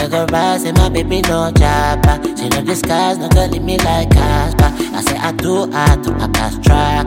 categorize and my baby no jabba. She no disguise, no girl leave me like Casper. I say I do, I got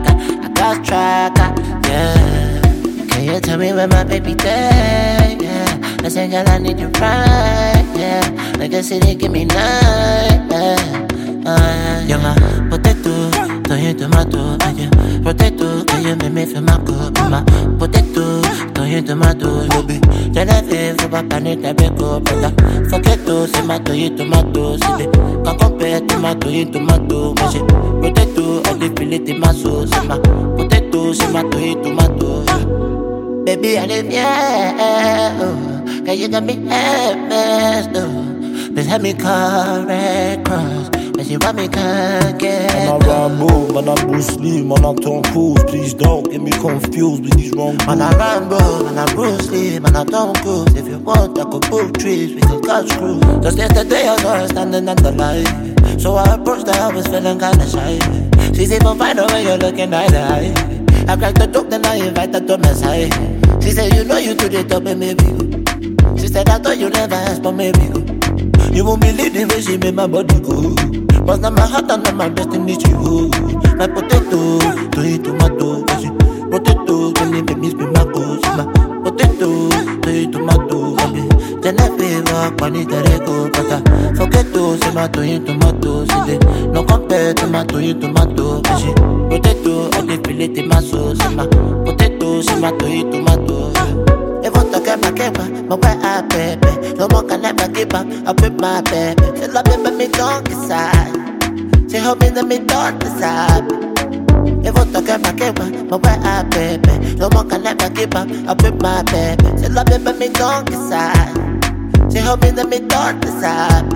tracker, yeah. Can you tell me where my baby day, yeah? I say girl I need you right, yeah. Like I say they give me nine, yeah. You're my potato, don't you tomato, yeah. Potato, can you make me feel my good? You're my potato, don't you tomato, baby. Then I feel for my need a big go, brother. Forget to say my to you tomato, see can't compare tomato you tomato, my shit. Potato, I dey feel it in my soul, see my potato, see my to you tomato, yeah. Baby, I live, yeah, oh. Can you got me MS, oh. Please help me correct cross. But she want me can't get. Man, I Rambo, man, I Bruce Lee, man, I Tom Cruise. Please don't get me confused with these wrong moves. Man, I Rambo, man, I Bruce Lee, man, I Tom Cruise. If you want, I could pull trees, we could catch crew. Just yesterday I saw her standing on the light. So I approached her, I was feeling kinda shy. She's even finer when you're looking eye to eye. I cracked the joke, then I invited to my side. She said, you know you to the top and maybe go. She said, I thought you never asked, but maybe go. You won't believe the way she made my body go. But now my heart and now my destiny she hold. My potato, don't eat tomato. Potato, when it make me spin my goals. My potato, don't eat tomato. Then I feel like I need to let go. But I forget to say my don't eat tomato. No compare to my don't eat tomato. Potato, I dey feel it in my soul. My potato, say my don't eat tomato. If I talk about my where I baby, no more can never give up. I put my baby. She love me, but me don't decide. She help me, let me don't decide. If I talk about my where I baby, no more can never give up. I put my baby. She love me, but me don't decide. She help me, let me don't decide.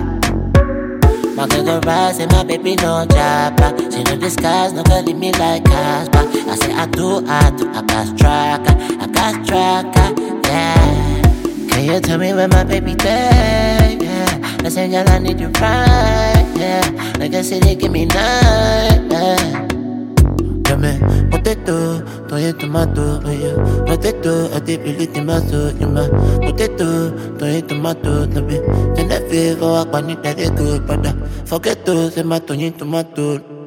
My girl rise and my baby no jabba. She no disguise, no girl leave me like Casper. I say I do, I got tracker, yeah. Can you tell me where my baby day, yeah? I say girl I need you right, yeah. Like I say they give me nine, yeah. Yeah, man, potato, don't eat tomato, yeah. Potato, I did feel it in my soul, yeah, man. Potato, don't eat tomato, no be. Then I feel for a panic that they good, but forget to say my don't eat tomato.